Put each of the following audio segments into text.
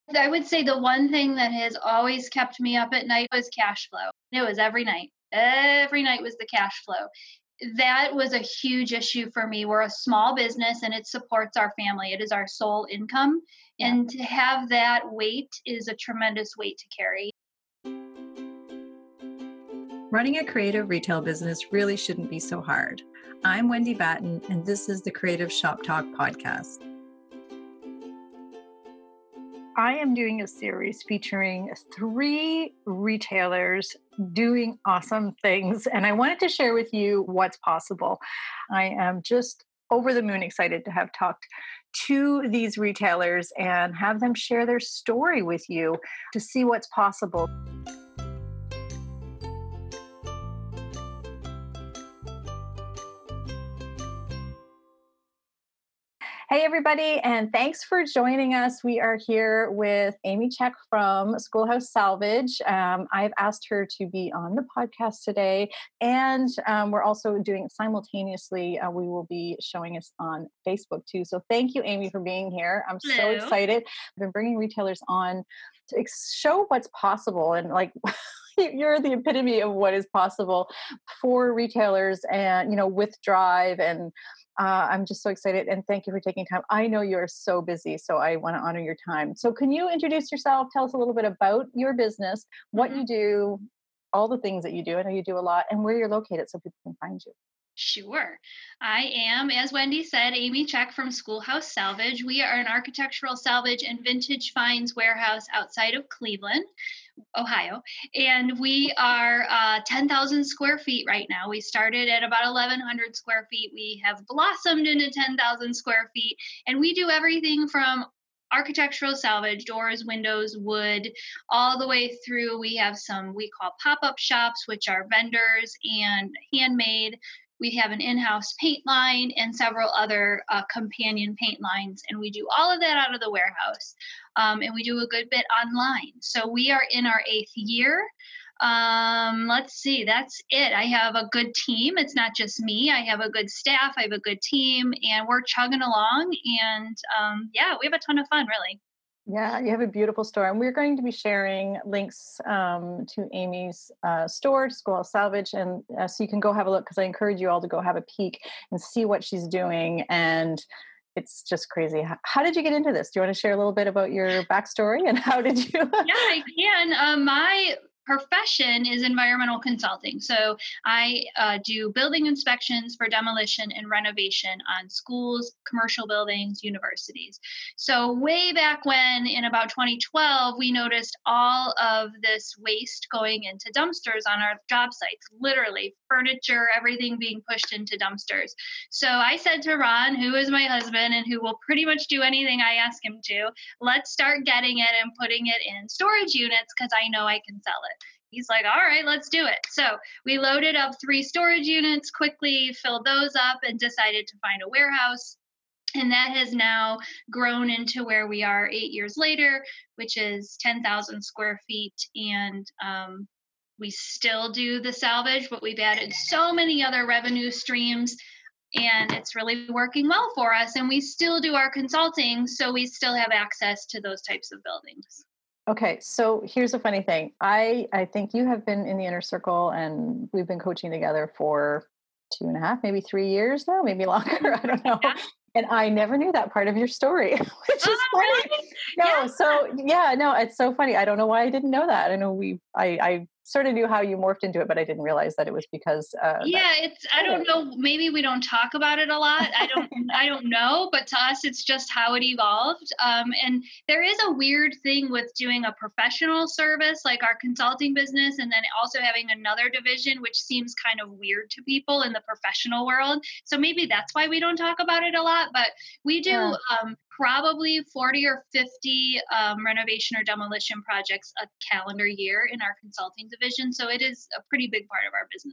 I would say the one thing that has always kept me up at night was cash flow. It was every night. Every night was the cash flow. That was a huge issue for me. We're a small business and it supports our family. It is our sole income. Yeah. And to have that weight is a tremendous weight to carry. Running a creative retail business really shouldn't be so hard. I'm Wendy Batten, and this is the Creative Shop Talk podcast. I am doing a series featuring 3 retailers doing awesome things, and I wanted to share with you what's possible. I am just over the moon excited to have talked to these retailers and have them share their story with you to see what's possible. Hey, everybody, and thanks for joining us. We are here with Amy Check from Schoolhouse Salvage. I've asked her to be on the podcast today, and we're also doing it simultaneously. We will be showing us on Facebook too. So thank you, Amy, for being here. I'm so Hello. excited. I've been bringing retailers on to show what's possible and like you're the epitome of what is possible for retailers and with Drive and I'm just so excited and thank you for taking time. I know you're so busy, so I want to honor your time. So, can you introduce yourself? Tell us a little bit about your business, what Mhm. you do, all the things that you do. I know you do a lot, and where you're located so people can find you. Sure. I am, as Wendy said, Amy Check from Schoolhouse Salvage. We are an architectural salvage and vintage finds warehouse outside of Cleveland, Ohio. And we are 10,000 square feet right now. We started at about 1,100 square feet. We have blossomed into 10,000 square feet. And we do everything from architectural salvage, doors, windows, wood, all the way through. We have some we call pop up shops, which are vendors and handmade. We have an in house paint line and several other companion paint lines. And we do all of that out of the warehouse. And we do a good bit online. So we are in our 8th year. Let's see, that's it. I have a good team. It's not just me. I have a good staff. I have a good team, and we're chugging along. And yeah, we have a ton of fun, really. Yeah, you have a beautiful store, and we're going to be sharing links to Amy's store, Schoolhouse Salvage, and so you can go have a look because I encourage you all to go have a peek and see what she's doing. And it's just crazy. How did you get into this? Do you want to share a little bit about your backstory and how did you? Yeah, I can. My profession is environmental consulting. So I do building inspections for demolition and renovation on schools, commercial buildings, universities. So, way back when, in about 2012, we noticed all of this waste going into dumpsters on our job sites, literally furniture, everything being pushed into dumpsters. So, I said to Ron, who is my husband and who will pretty much do anything I ask him to, let's start getting it and putting it in storage units because I know I can sell it. He's like, all right, let's do it. So we loaded up 3 storage units, quickly filled those up, and decided to find a warehouse. And that has now grown into where we are 8 years later, which is 10,000 square feet. And we still do the salvage, but we've added so many other revenue streams and it's really working well for us. And we still do our consulting, so we still have access to those types of buildings. Okay, so here's a funny thing. I think you have been in the inner circle, and we've been coaching together for 2.5, maybe 3 years now, maybe longer. I don't know. Yeah. And I never knew that part of your story, which is Oh, funny. really? Yeah. No, so yeah, no, it's so funny. I don't know why I didn't know that. I know I sort of knew how you morphed into it, but I didn't realize that it was because that. Yeah, it's I don't know, maybe we don't talk about it a lot. I don't know, but to us it's just how it evolved. And there is a weird thing with doing a professional service like our consulting business and then also having another division which seems kind of weird to people in the professional world. So maybe that's why we don't talk about it a lot, but we do Yeah. probably 40 or 50 renovation or demolition projects a calendar year in our consulting division. So it is a pretty big part of our business.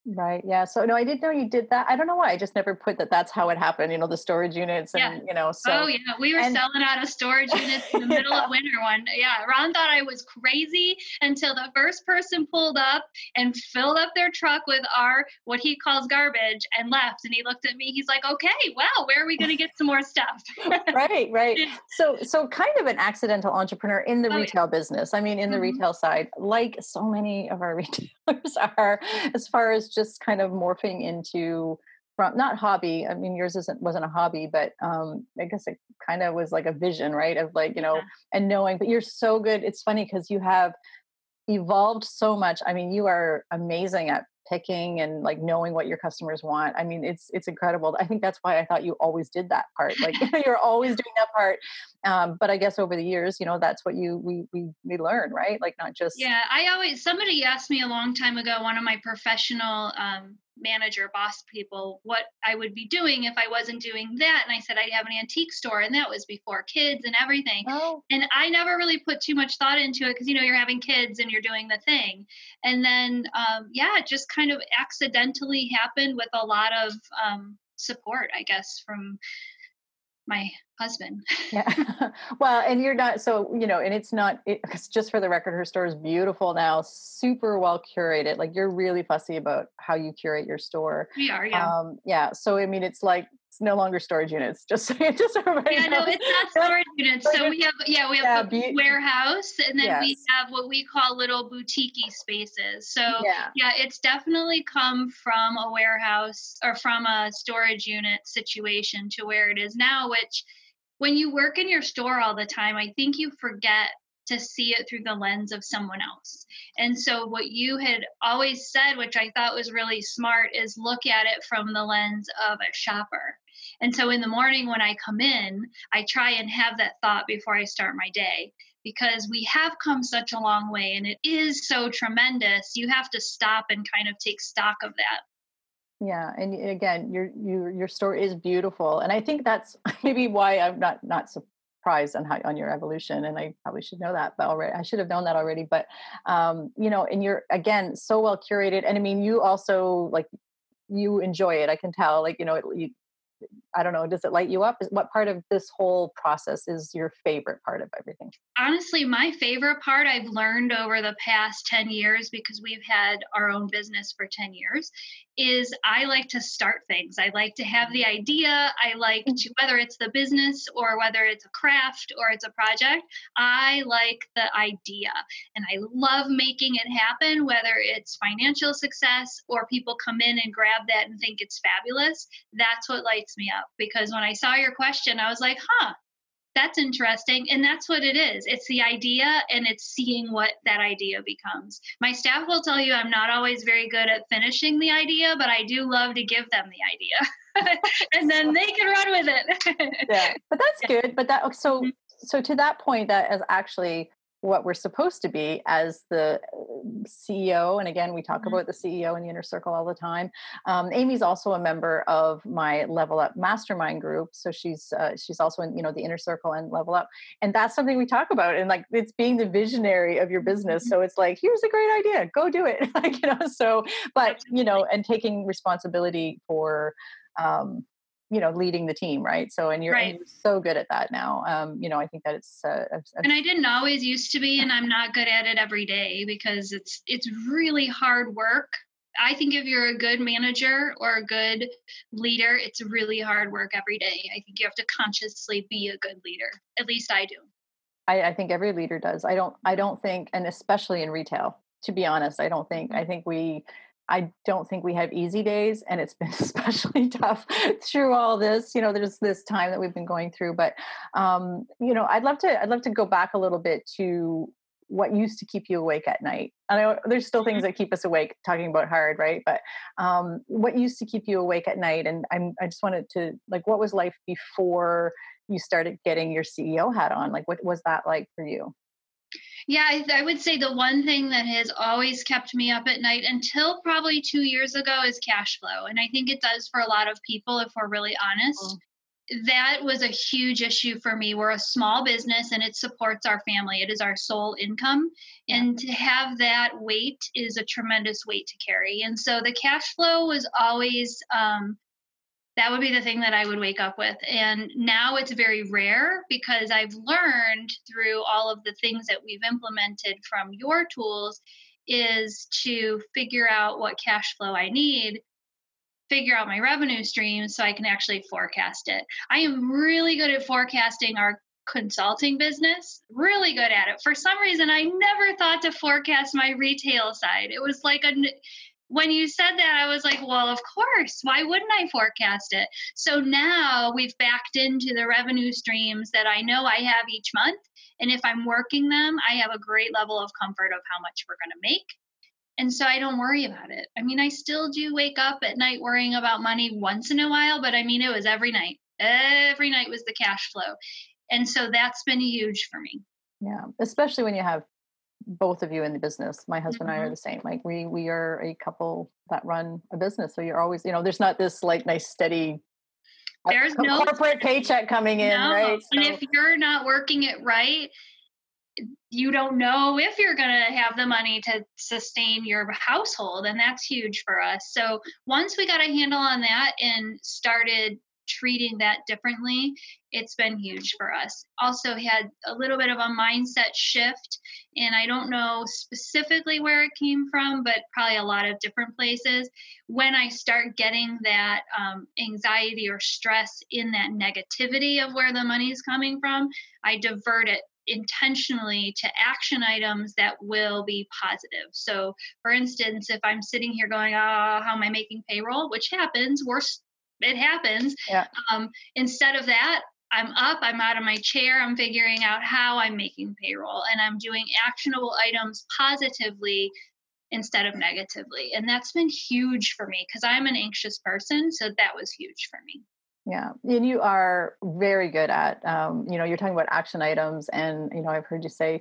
Right. Yeah. So no, I didn't know you did that. I don't know why. I just never put that. That's how it happened. The storage units, Yeah. and Oh, so yeah, we were and selling out of storage units in the middle of yeah, winter one yeah, Ron thought I was crazy until the first person pulled up and filled up their truck with our what he calls garbage and left, and he looked at me, he's like, "Okay, well, where are we gonna get some more stuff?" right, right. Yeah. So kind of an accidental entrepreneur in the Oh, yeah. retail business. I mean, in the Mhm. retail side, like so many of our retailers are, as far as just kind of morphing into from not hobby. I mean, yours wasn't a hobby, but I guess it kind of was like a vision, right? Of like, Yeah. and knowing, but you're so good. It's funny because you have evolved so much. I mean, you are amazing at picking and like knowing what your customers want. I mean, it's incredible. I think that's why I thought you always did that part. Like you're always doing that part. But I guess over the years, that's what we learn, right? Like not just Yeah, I always somebody asked me a long time ago, one of my professional manager boss people, what I would be doing if I wasn't doing that. And I said I have an antique store, and that was before kids and everything. oh And I never really put too much thought into it because you're having kids and you're doing the thing. And then yeah, it just kind of accidentally happened with a lot of support, I guess, from my husband. yeah. Well, and you're not so and it's not 'cause just for the record, her store is beautiful now, super well curated. Like you're really fussy about how you curate your store. We are, yeah. Yeah. So I mean, it's like it's no longer storage units. Just so just so everybody Yeah, no, knows. it's not Yeah, storage units. like So we have we have yeah, the warehouse, and then we yes, have what we call little boutiquey spaces. So yeah. yeah, it's definitely come from a warehouse or from a storage unit situation to where it is now, which when you work in your store all the time, I think you forget to see it through the lens of someone else. And so what you had always said, which I thought was really smart, is look at it from the lens of a shopper. And so in the morning when I come in, I try and have that thought before I start my day because we have come such a long way and it is so tremendous. You have to stop and kind of take stock of that. Yeah, and again, your story is beautiful, and I think that's maybe why I'm not surprised on how on your evolution. And I probably should know that, but already I should have known that already. But and you're again so well curated, and I mean, you also like you enjoy it. I can tell, like I don't know, does it light you up? What part of this whole process is your favorite part of everything? Honestly, my favorite part I've learned over the past 10 years because we've had our own business for 10 years is I like to start things. I like to have the idea. I like Mm. to, whether it's the business or whether it's a craft or it's a project, I like the idea. And I love making it happen, whether it's financial success or people come in and grab that and think it's fabulous. That's what lights me up because when I saw your question, I was like, huh, that's interesting. And that's what it is. It's the idea and it's seeing what that idea becomes. My staff will tell you I'm not always very good at finishing the idea, but I do love to give them the idea. And then they can run with it. Yeah, but that's Yeah. good. But that Mhm. so to that point, that is actually what we're supposed to be as the CEO. And again, we talk Mhm. about the CEO in the inner circle all the time. Amy's also a member of my Level Up Mastermind group, so she's also in the inner circle and Level Up, and that's something we talk about. And like it's being the visionary of your business. Mhm. So it's like here's a great idea, go do it. Like so, but Absolutely. and taking responsibility for. Um, leading the team, right? So, and Right. you're so good at that now. I think that it's And I didn't always used to be, and I'm not good at it every day because it's really hard work. I think if you're a good manager or a good leader, it's really hard work every day. I think you have to consciously be a good leader. At least I do. I think every leader does. I don't think, and especially in retail, to be honest, Mhm. I don't think we have easy days, and it's been especially tough through all this. There's this time that we've been going through, but I'd love to go back a little bit to what used to keep you awake at night. I know there's still things Mhm. that keep us awake, talking about hard, right? But what used to keep you awake at night? And I just wanted to like, what was life before you started getting your CEO hat on? Like, what was that like for you? Yeah, I would say the one thing that has always kept me up at night until probably 2 years ago is cash flow. And I think it does for a lot of people if we're really honest. that was a huge issue for me. We're a small business and it supports our family. It is our sole income. Yeah. And to have that weight is a tremendous weight to carry. And so the cash flow was always, that would be the thing that I would wake up with. And now it's very rare because I've learned through all of the things that we've implemented from your tools is to figure out what cash flow I need, figure out my revenue streams so I can actually forecast it. I am really good at forecasting our consulting business, really good at it. For some reason, I never thought to forecast my retail side. It was like when you said that, I was like, well, of course, why wouldn't I forecast it? So now we've backed into the revenue streams that I know I have each month. And if I'm working them, I have a great level of comfort of how much we're going to make. And so I don't worry about it. I mean, I still do wake up at night worrying about money once in a while, but I mean, it was every night. Every night was the cash flow. And so that's been huge for me. Yeah, especially when you have both of you in the business. My husband and I are Mhm. the same. Like we are a couple that run a business. So you're always, there's not this like nice steady There's no corporate paycheck coming in, no. right? And So if you're not working it right, you don't know if you're going to have the money to sustain your household. And that's huge for us. So once we got a handle on that and started treating that differently, it's been huge for us. Also had a little bit of a mindset shift, and I don't know specifically where it came from, but probably a lot of different places. When I start getting that anxiety or stress in that negativity of where the money's coming from, I divert it intentionally to action items that will be positive. So, for instance, if I'm sitting here going, "Oh, how am I making payroll?" which happens, worse, it happens. yeah. Instead of that, I'm up, I'm out of my chair, I'm figuring out how I'm making payroll, and I'm doing actionable items positively instead of negatively. And that's been huge for me because I'm an anxious person. So that was huge for me. Yeah, and you are very good at, you're talking about action items, and I've heard you say,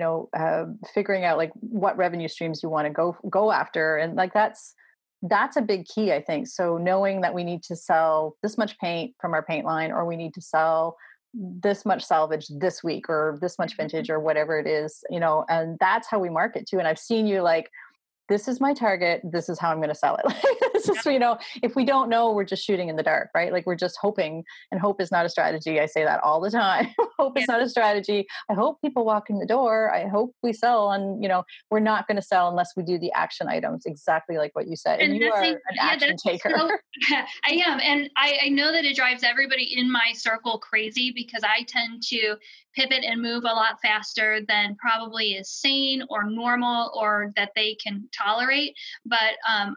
figuring out like what revenue streams you want to go after, and like that's a big key, I think. So knowing that we need to sell this much paint from our paint line, or we need to sell this much salvage this week, or this much vintage, Mhm. or whatever it is, and that's how we market too. And I've seen you like this is my target. This is how I'm going to sell it. Like, this is, if we don't know, we're just shooting in the dark, right? Like we're just hoping, and hope is not a strategy. I say that all the time. Hope Yeah. is not a strategy. I hope people walk in the door. I hope we sell. And, we're not going to sell unless we do the action items, exactly like what you said. And And you that's are a, an yeah, action that's taker. so I am. And I know that it drives everybody in my circle crazy because I tend to pivot and move a lot faster than probably is sane or normal or that they can tolerate. But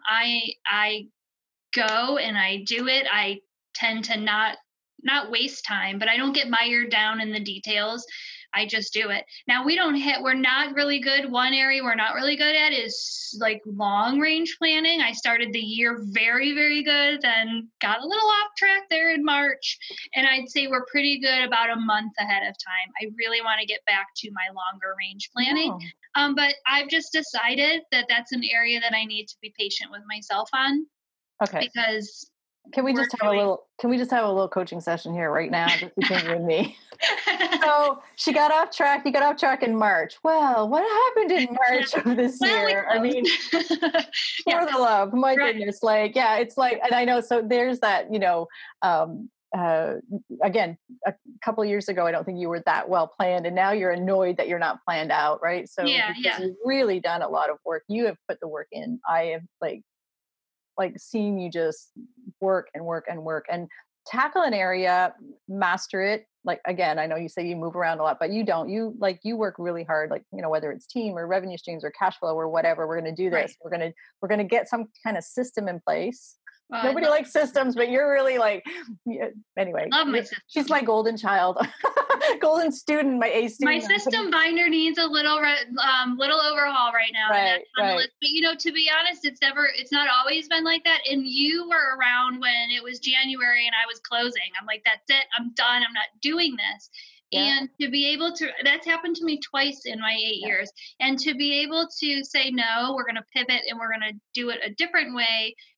I go and I do it. I tend to not waste time, but I don't get mired down in the details. I just do it. Now we don't hit we're not really good. One area we're not really good at is like long range planning. I started the year very, very good, then got a little off track there in March. And I'd say we're pretty good about a month ahead of time. I really want to get back to my longer range planning. Oh, But I've just decided that that's an area that I need to be patient with myself on okay. because Can we we're just have a doing little? Can we just have a little coaching session here right now, just between you and me? So she got off track. You got off track in March. Well, what happened in March of this well, we year? I mean, close. Yeah, for the love, my right. goodness. Like, yeah, it's like, and I know. So there's that, um, uh, again, a couple of years ago, I don't think you were that well planned, and now you're annoyed that you're not planned out, right? So Yeah, because yeah. you've really done a lot of work, you have put the work in. I have like seeing you just work and work and work and tackle an area, master it. Like again, I know you say you move around a lot, but you don't. You work really hard. Like whether it's team or revenue streams or cash flow or whatever, we're going to do Right. this. We're going to get some kind of system in place. Well, Nobody likes systems, but you're really like yeah, anyway. I love my She's my system. golden child, golden student, my A My student. system binder needs a little overhaul right now, and Right, that's on the right. list. But to be honest, it's not always been like that. And you were around when it was January and I was closing. I'm like, that's it. I'm done. I'm not doing this. Yeah, And to be able to, that's happened to me twice in my 8 years. And to be able to say, no, we're going to pivot and we're going to do it a different way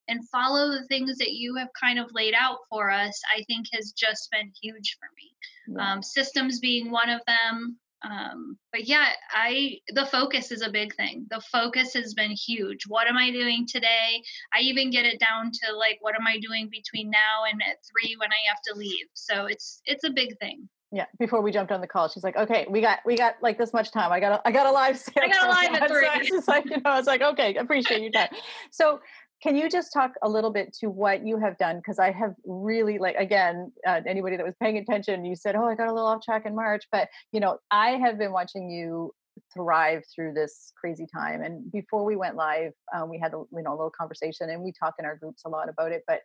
and follow the things that you have kind of laid out for us, I think has just been huge for me. Yeah. Systems being one of them. But yeah, the focus is a big thing. The focus has been huge. What am I doing today? I even get it down to like, what am I doing between now and at 3 when I have to leave? So it's a big thing. Yeah. Before we jumped on the call, she's like, okay, we got like this much time. I got a live I got a live at 3. So it's just like, it's like, okay, appreciate your time. So can you just talk a little bit to what you have done? Because I have really like, again, anybody that was paying attention, you said, oh, I got a little off track in March, but I have been watching you thrive through this crazy time. And before we went live, we had a little conversation, and we talk in our groups a lot about it. But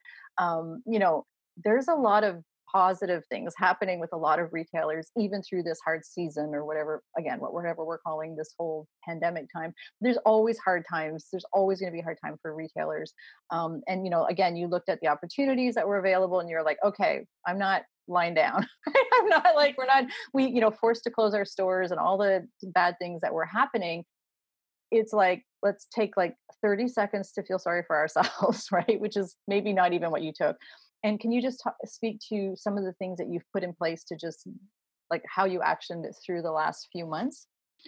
there's a lot of positive things happening with a lot of retailers, even through this hard season or whatever, again, whatever we're calling this whole pandemic time. There's always hard times. There's always going to be a hard time for retailers. And, again, you looked at the opportunities that were available and you're like, okay, I'm not lying down. I'm not like, forced to close our stores and all the bad things that were happening. It's like, let's take like 30 seconds to feel sorry for ourselves, right? Which is maybe not even what you took. And can you just speak to some of the things that you've put in place to just like how you actioned it through the last few months?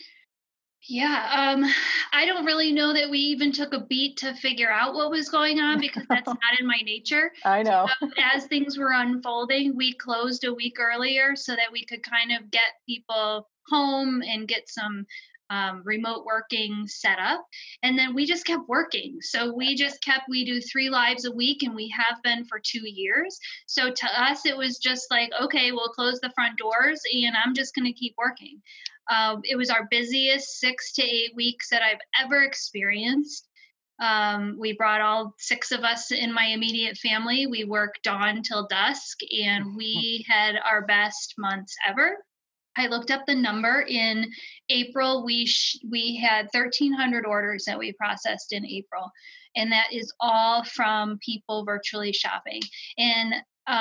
Yeah, I don't really know that we even took a beat to figure out what was going on because that's not in my nature. I know. As things were unfolding, we closed a week earlier so that we could kind of get people home and get some remote working set up. And then we just kept working. So we do 3 lives a week, and we have been for 2 years. So to us, it was just like, okay, we'll close the front doors and I'm just going to keep working. It was our busiest 6 to 8 weeks that I've ever experienced. We brought all 6 of us in my immediate family. We worked dawn till dusk, and we had our best months ever. I looked up the number in April. We had 1,300 orders that we processed in April, and that is all from people virtually shopping. And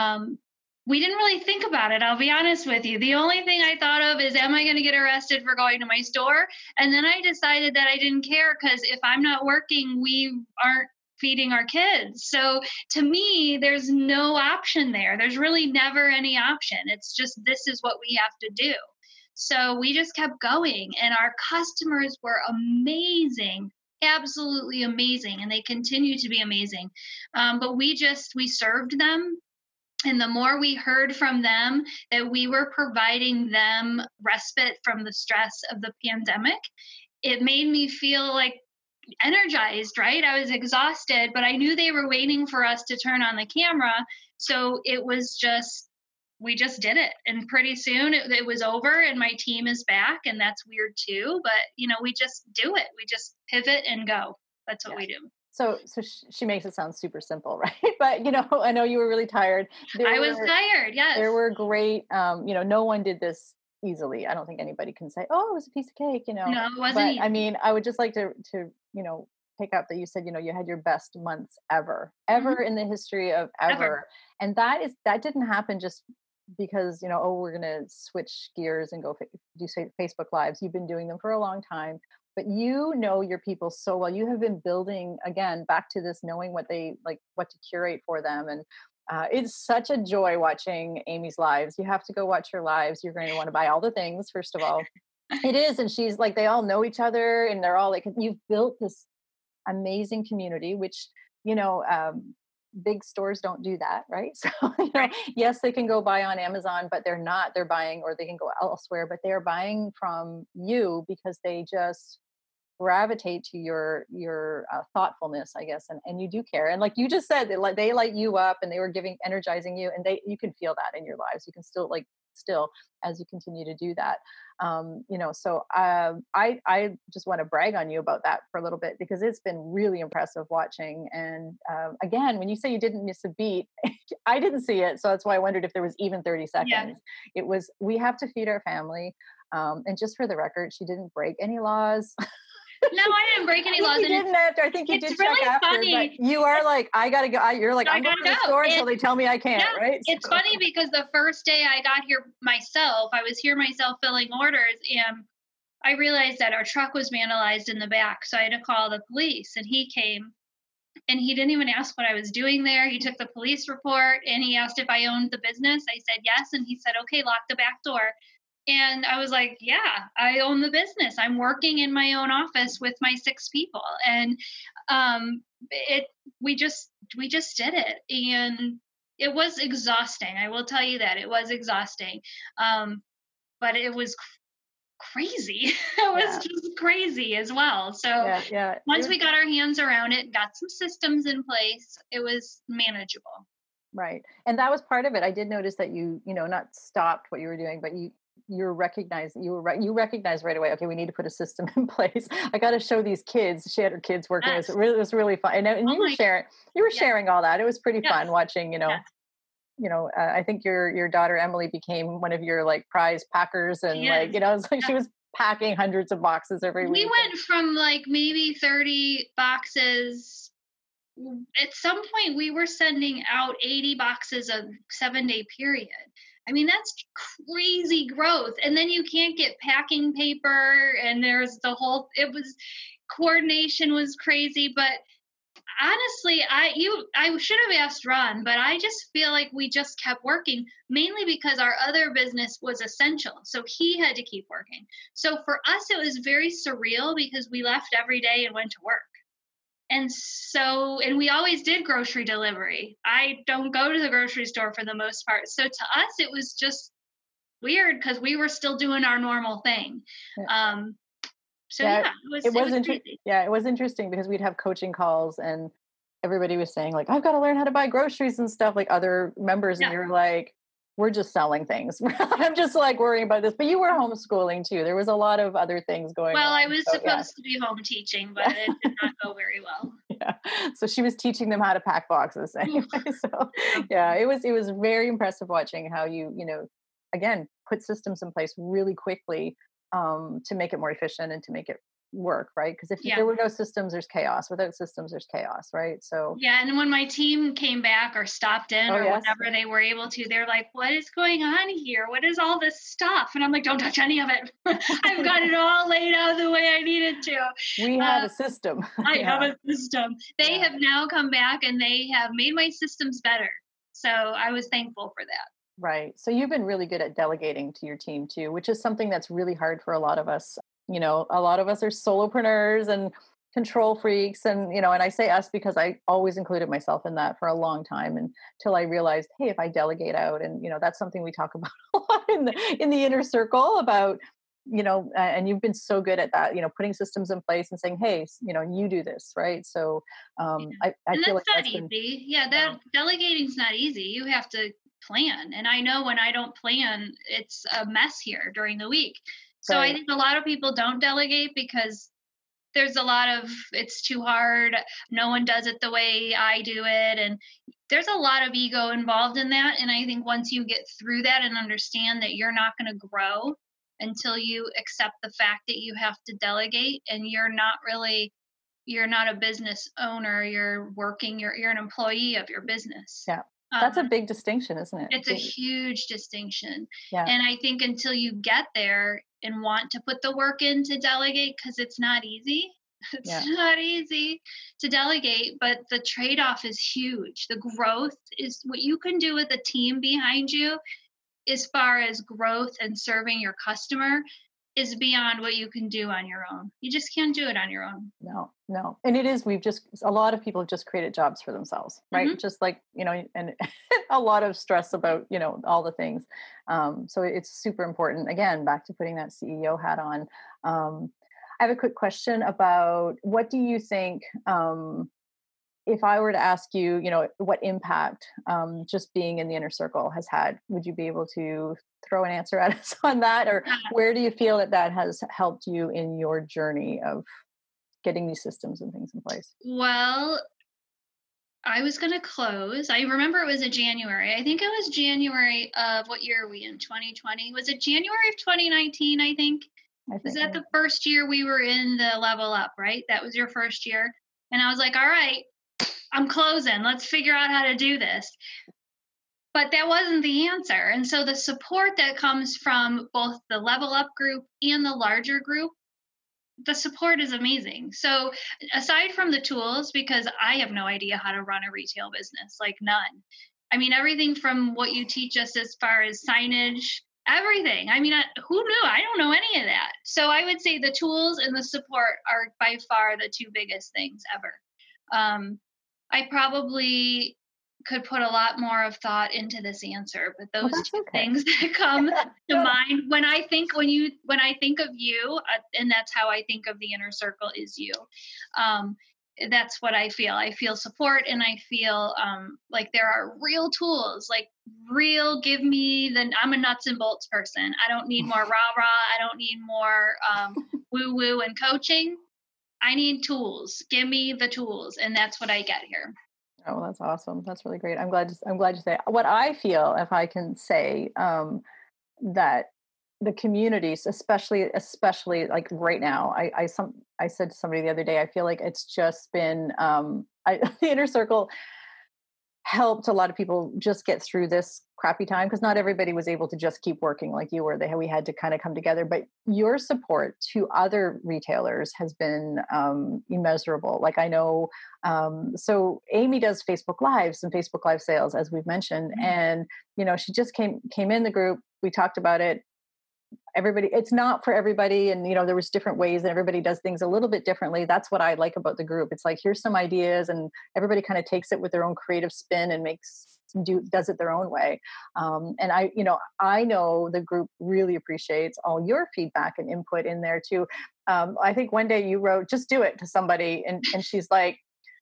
we didn't really think about it. I'll be honest with you. The only thing I thought of is, am I going to get arrested for going to my store? And then I decided that I didn't care because if I'm not working, we aren't feeding our kids. So to me, there's no option there. There's really never any option. It's just, this is what we have to do. So we just kept going, and our customers were amazing, absolutely amazing, and they continue to be amazing. But we served them. And the more we heard from them that we were providing them respite from the stress of the pandemic, it made me feel like energized, right? I was exhausted, but I knew they were waiting for us to turn on the camera. So it was just, we just did it. And pretty soon it was over, and my team is back. And that's weird too. But, we just do it. We just pivot and go. That's what we do. So she makes it sound super simple, right? But I know you were really tired. I was tired. Yes. There were great. No one did this easily. I don't think anybody can say, "Oh, it was a piece of cake." No, it wasn't. But easy. I mean, I would just like to pick up that you said you had your best months ever in the history of ever. And that didn't happen just because we're gonna switch gears and go do Facebook lives. You've been doing them for a long time. But your people so well. You have been building, again, back to this, knowing what they like, what to curate for them. And it's such a joy watching Amy's lives. You have to go watch her lives. You're going to want to buy all the things, first of all. It is. And she's like, they all know each other, and they're all like, you've built this amazing community, which, big stores don't do that, right? So, yes, they can go buy on Amazon, but they're buying, or they can go elsewhere, but they're buying from you because they just gravitate to your thoughtfulness, I guess, and you do care. And like you just said, they light you up, and they were energizing you, and you can feel that in your lives. You can still as you continue to do that. So I just want to brag on you about that for a little bit, because it's been really impressive watching. And again, when you say you didn't miss a beat, I didn't see it. So that's why I wondered if there was even 30 seconds. Yeah. It was, we have to feed our family. And just for the record, she didn't break any laws. No, I didn't break any laws. You didn't after. I think you did really check after. Funny. But you are like, I gotta go. You're like, I'm going to the store until they tell me I can't. Yeah, right? It's funny because the first day I got here myself, I was here myself filling orders, and I realized that our truck was vandalized in the back. So I had to call the police, and he came. And he didn't even ask what I was doing there. He took the police report and he asked if I owned the business. I said yes. And he said, okay, lock the back door. And I was like, yeah, I own the business. I'm working in my own office with my 6 people. And it we just did it. And it was exhausting. I will tell you that. It was exhausting. Um, but it was crazy. It was Yeah. just crazy as well. So Yeah. Yeah. once we got our hands around it, got some systems in place, it was manageable. Right. And that was part of it. I did notice that you know, not stopped what you were doing, but you recognized you were right. You recognized right away. Okay, we need to put a system in place. I got to show these kids. She had her kids working. Yes. It was really fun. And Oh you were my, sharing. You were yes, sharing all that. It was pretty yes, fun watching. yes, I think your daughter Emily became one of your like prize packers, and she like is. it's like she was packing hundreds of boxes every We week. And went from like maybe 30 boxes. At some point, we were sending out 80 boxes a 7-day period. I mean, that's crazy growth. And then you can't get packing paper, and there's it was coordination was crazy. But honestly, I should have asked Ron, but I just feel like we just kept working mainly because our other business was essential. So he had to keep working. So for us it was very surreal because we left every day and went to work. And we always did grocery delivery. I don't go to the grocery store for the most part. So to us it was just weird because we were still doing our normal thing. Um so yeah, yeah, it it was was crazy. yeah, it was interesting because we'd have coaching calls and everybody was saying like, I've got to learn how to buy groceries and stuff, like other members, and Yeah. you're like, we're just selling things. I'm just like worrying about this. But you were homeschooling too. There was a lot of other things going Well, I on. was So yeah. supposed to be home teaching, but Yeah. it did not go very well. Yeah. So she was teaching them how to pack boxes Oof, anyway. So yeah, something. it was very impressive watching how you again put systems in place really quickly to make it more efficient and to make it work, right? Because if Yeah. there were no systems, there's chaos. Without systems, there's chaos, right? So Yeah, and when my team came back or stopped in oh or yes, whenever they were able to, they're like, "What is going on here? What is all this stuff?" And I'm like, "Don't touch any of it. I've got it all laid out the way I needed to." we have Uh, a system. I have Yeah, a system. They yeah. have now come back and they have made my systems better. So I was thankful for that. Right. So you've been really good at delegating to your team too, which is something that's really hard for a lot of us. A lot of us are solopreneurs and control freaks and I say us because I always included myself in that for a long time until I realized, hey, if I delegate out and that's something we talk about a lot in the inner circle about and you've been so good at that, putting systems in place and saying, hey, you do this, right? So Yeah. I And feel that's like not that's been easy. Yeah, yeah, that delegating's not easy. You have to plan. And I know when I don't plan, it's a mess here during the week. So I right. think a lot of people don't delegate because there's a lot of it's too hard. No one does it the way I do it. And there's a lot of ego involved in that. And I think once you get through that and understand that you're not going to grow until you accept the fact that you have to delegate and you're not a business owner, you're an employee of your business. Yeah. That's a Um, big distinction, isn't it? it's a huge distinction. Yeah. And I think until you get there and want to put the work in to delegate, because it's not easy. It's Yeah. not easy to delegate, but the trade off is huge. The growth is what you can do with a team behind you as far as growth and serving your customer is beyond what you can do on your own. You just can't do it on your own. No, no. And it is, we've just, a lot of people have just created jobs for themselves, right? Hmm. Just like, and a lot of stress about, all the things. So it's super important. Again, back to putting that CEO hat on. Um, I have a quick question about what do you think, if I were to ask you, what impact just being in the inner circle has had, would you be able to throw an answer at us on that? Or where do you feel that has helped you in your journey of getting these systems and things in place? Well, I was gonna close. I remember it was a January. I think it was January of what year are we in? 2020. Was it January of 2019? I think. I Was think, that the first year we were in the level up? Right. That was your first year. And I was like, all right, I'm closing. Let's figure out how to do this. But that wasn't the answer. And so the support that comes from both the level up group and the larger group the support is amazing. So aside from the tools, because I have no idea how to run a retail business, like none. I mean, everything from what you teach us as far as signage, everything. I mean, who knew? I don't know any of that. So I would say the tools and the support are by far the two biggest things ever. I probably could put a lot more of thought into this answer, but Well, those that's two okay. things that come to mind when I think of you, and that's how I think of the inner circle is you. Um, that's what I feel. I feel support, and I feel like there are real tools, like real. Give me the. I'm a nuts and bolts person. I don't need more rah rah. I don't need more woo woo and coaching. I need tools. Give me the tools, and that's what I get here. Oh, that's awesome. That's really great. I'm glad you say what I feel, if I can say, that the communities, especially like right now, I said to somebody the other day, I feel like it's just been, the inner circle helped a lot of people just get through this crappy time, because not everybody was able to just keep working like you were. We had to kind of come together, but your support to other retailers has been immeasurable. Like I know, so Amy does Facebook lives and Facebook live sales, as we've mentioned, Mhm. and she just came in the group. We talked about it. Everybody, it's not for everybody, and there was different ways, and everybody does things a little bit differently. That's what I like about the group. It's like, here's some ideas, and everybody kind of takes it with their own creative spin and does it their own way. And I know the group really appreciates all your feedback and input in there too. I think one day you wrote, just do it, to somebody, and she's like,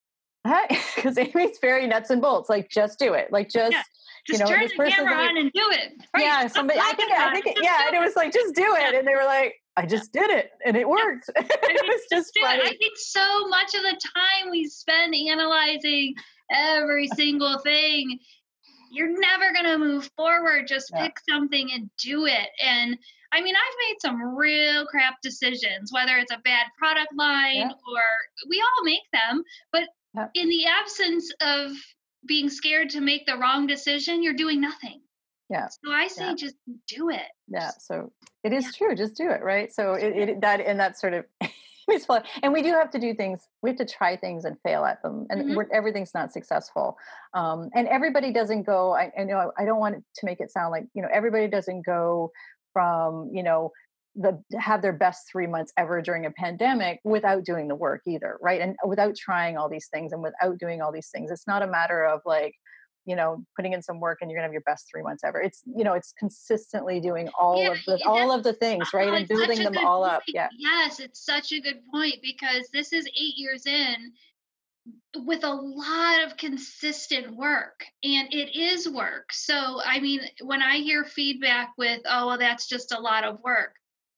because Amy's very nuts and bolts, like, just do it, like, Yeah. just Just turn this the person's camera in your. on and do it. Right. Yeah, Stop somebody. talking I about think it. Just yeah, do and it it. was like, just do Yeah. it, and they were like, I Yeah. just did it, and it Yeah. worked. I It mean, was just just do it. I funny. think so much of the time we spend analyzing every single thing. You're never going to move forward. Just Yeah, pick something and do it. And I mean, I've made some real crap decisions, whether it's a bad product line yeah, or we all make them. But yeah, in the absence of being scared to make the wrong decision, you're doing nothing. yeah, So I yeah, say just do it. yeah. Just, So it yeah, is true. Just do it, right? So yeah. that sort of it's fun, and we do have to do things. We have to try things and fail at them, and Mhm. everything's not successful. And everybody doesn't go. I know I don't want it to make it sound like everybody doesn't go from have their best 3 months ever during a pandemic without doing the work either, right? And without trying all these things and without doing all these things. It's not a matter of like putting in some work and you're gonna have your best 3 months ever. It's consistently doing Yeah, all that's of the things, right? And it's such building a them good all up. point. Yeah. Yes, it's such a good point because this is 8 years in with a lot of consistent work, and it is work. So, I mean, when I hear feedback with, "Oh, well, that's just a lot of work."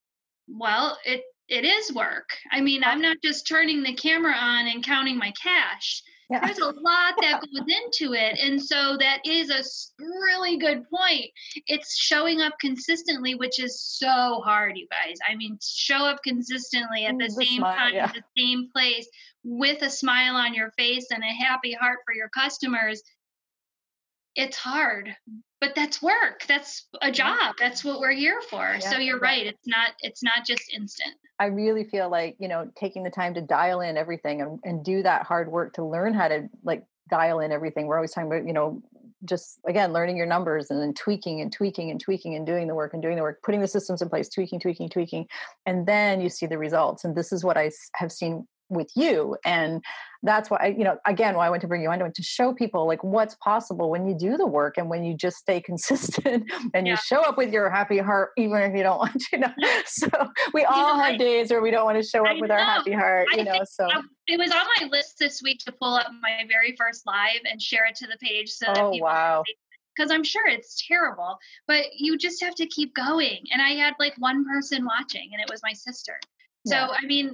Well, it is work. I mean, Uh, I'm not just turning the camera on and counting my cash. yeah. There's a lot that goes into it, and so that is a really good point. It's showing up consistently, which is so hard, you guys. I mean, show up consistently at the The same smile, time, yeah. the same place, with a smile on your face and a happy heart for your customers. It's hard, but that's work. That's a Yeah. job. That's what we're here for. So Yeah. you're Yeah. right. It's not just instant. I really feel like, taking the time to dial in everything and do that hard work to learn how to like dial in everything. We're always talking about, just again, learning your numbers and then tweaking and tweaking and tweaking and doing the work and doing the work, putting the systems in place, tweaking, tweaking, tweaking. And then you see the results. And this is what have seen with you. And that's why again, why I want to bring you on to show people like what's possible when you do the work and when you just stay consistent and you Yeah. show up with your happy heart, even if you don't want to. Yeah. So we You know, all have days where we don't want to show I up with our know. happy heart, I think so. it was on my list this week to pull up my very first live and share it to the page so that Oh, people can wow. see, because I'm sure it's terrible, but you just have to keep going. And I had like one person watching, and it was my sister. So Yeah. I mean,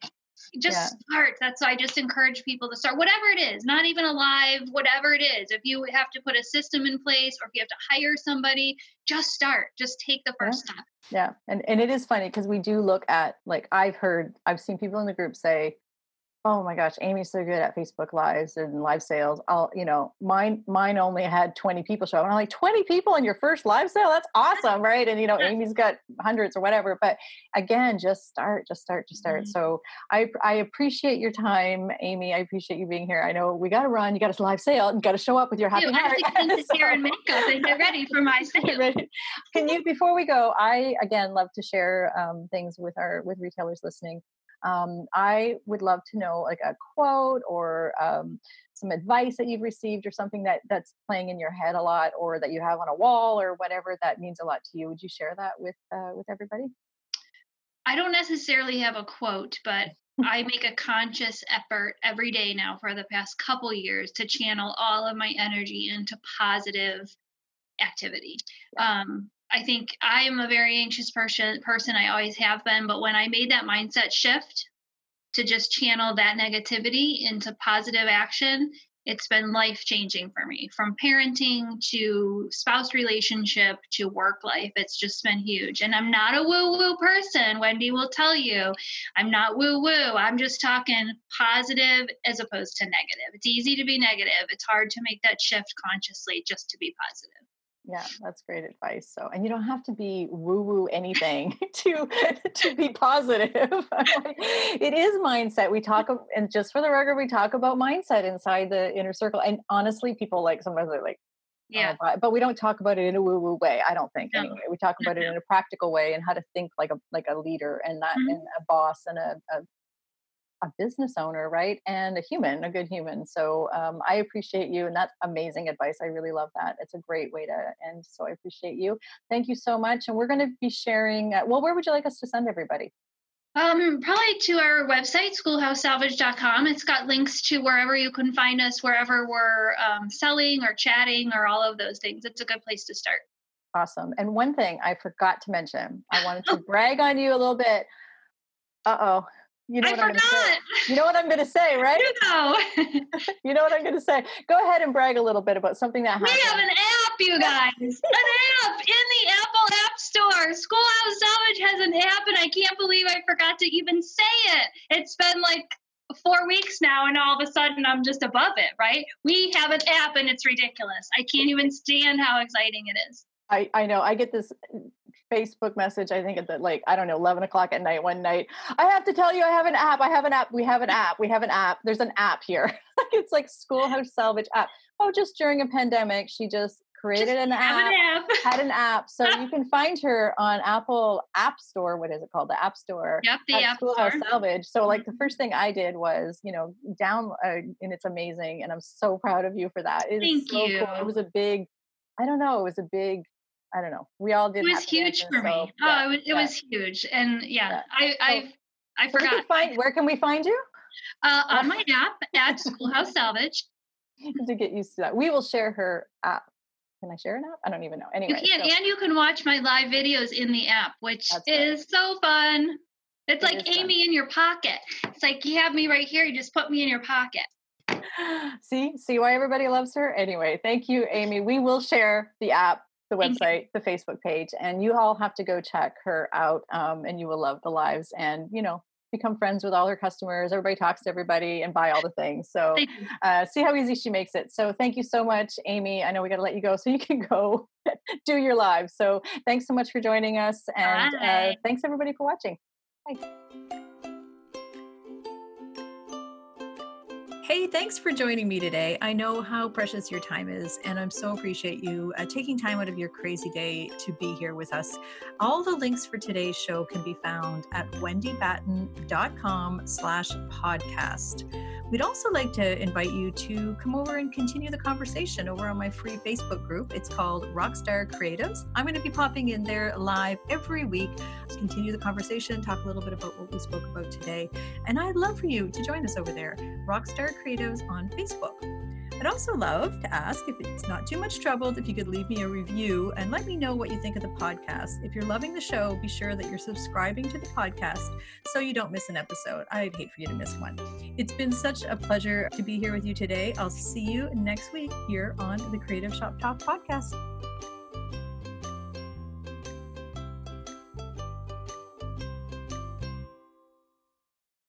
Yeah. just start. That's why I just encourage people to start, whatever it is, not even a live, whatever it is. If you have to put a system in place or if you have to hire somebody, just start. Just take the Yeah. first step. Yeah. And it is funny because we do look at, like, I've seen people in the group say, Oh my gosh, Amy's so good at Facebook Lives and live sales. Mine only had 20 people show up. And I'm like, 20 people in your first live sale? That's awesome, right? And Amy's got hundreds or whatever. But again, just start, just start, just start. Mhm. So I appreciate your time, Amy. I appreciate you being here. I know we got to run. You got a live sale. You got to show up with your happy I have heart. to get into hair and So- makeup and get ready for my Get sale. ready. Can you, before we go, I again love to share things with retailers listening. I would love to know like a quote or some advice that you've received or something that's playing in your head a lot, or that you have on a wall or whatever that means a lot to you. Would you share that with everybody? I don't necessarily have a quote, but I make a conscious effort every day now for the past couple years to channel all of my energy into positive activity. I think I am a very anxious person. I always have been, but when I made that mindset shift to just channel that negativity into positive action, it's been life changing for me. From parenting to spouse relationship to work life, it's just been huge. And I'm not a woo woo person. Wendy will tell you, I'm not woo woo. I'm just talking positive as opposed to negative. It's easy to be negative. It's hard to make that shift consciously just to be positive. Yeah, that's great advice. So, and you don't have to be woo woo anything to be positive. It is mindset. And just for the record, we talk about mindset inside the inner circle. And honestly, people like sometimes they're like, Yeah. but we don't talk about it in a woo woo way. I don't think No, anyway. We talk about it no. in a practical way and how to think like a leader and not and Mhm. a boss and a business owner, right? And a good human. So I appreciate you, and that's amazing advice. I really love that. It's a great way to end. So I appreciate you. Thank you so much. And we're going to be sharing. Well, where would you like us to send everybody? Probably to our website, schoolhousesalvage.com. It's got links to wherever you can find us, wherever we're selling or chatting or all of those things. It's a good place to start. Awesome. And one thing I forgot to mention, I wanted to brag on you a little bit. Uh-oh. You know I what I'm going to say. forgot. You know what I'm going to say, right? You know. You know what I'm going to say. Go ahead and brag a little bit about something that We happened. have an app, you guys. An app in the Apple App Store. Schoolhouse Salvage has an app, and I can't believe I forgot to even say it. It's been like 4 weeks now, and all of a sudden I'm just above it, right? We have an app, and it's ridiculous. I can't even stand how exciting it is. I know. I get this Facebook message, I think at the, like, I don't know, 11 o'clock at night one night. I have to tell you, I have an app. I have an app. We have an app. We have an app. There's an app here. It's like Schoolhouse Salvage app. Oh, just during a pandemic, she just created an app, had an app. So you can find her on Apple App Store. What is it called? The App Store. Yep, the at App Schoolhouse Store. Salvage. So like the first thing I did was, down, and it's amazing. And I'm so proud of you for that. It is Thank so you. cool. It was a big, I don't know. It was a big, I don't know. We all did. It was huge for me. It was huge. And I forgot. Where can we find you? On my app at Schoolhouse Salvage. To get used to that. We will share her app. Can I share an app? I don't even know. Anyway. You can, and you can watch my live videos in the app, which is so fun. It's like Amy in your pocket. It's like you have me right here. You just put me in your pocket. See why everybody loves her? Anyway, thank you, Amy. We will share the app, the website, the Facebook page, and you all have to go check her out, and you will love the lives and, become friends with all her customers. Everybody talks to everybody and buy all the things. So see how easy she makes it. So thank you so much, Amy. I know we got to let you go so you can go do your live. So thanks so much for joining us. And thanks everybody for watching. Bye. Hey, thanks for joining me today. I know how precious your time is, and I'm so appreciate you taking time out of your crazy day to be here with us. All the links for today's show can be found at wendybatten.com/podcast. We'd also like to invite you to come over and continue the conversation over on my free Facebook group. It's called Rockstar Creatives. I'm going to be popping in there live every week to continue the conversation, talk a little bit about what we spoke about today. And I'd love for you to join us over there, Rockstar Creatives on Facebook. I'd also love to ask, if it's not too much trouble, if you could leave me a review and let me know what you think of the podcast. If you're loving the show, be sure that you're subscribing to the podcast so you don't miss an episode. I'd hate for you to miss one. It's been such a pleasure to be here with you today. I'll see you next week here on the Creative Shop Talk podcast.